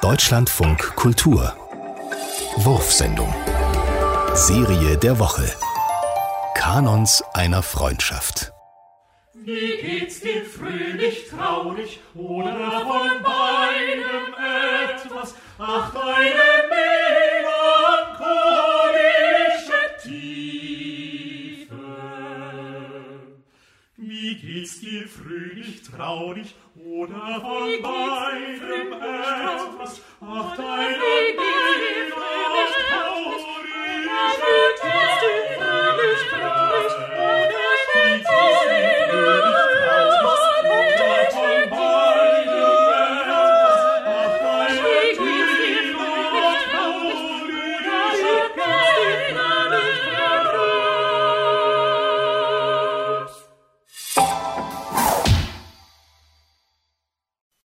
Deutschlandfunk Kultur Wurfsendung Serie der Woche Kanons einer Freundschaft. Wie geht's dir fröhlich, traurig oder von beidem etwas? Ach, deine melancholische Tiefe. Wie geht's dir fröhlich, traurig oder von beidem etwas? Ach, deine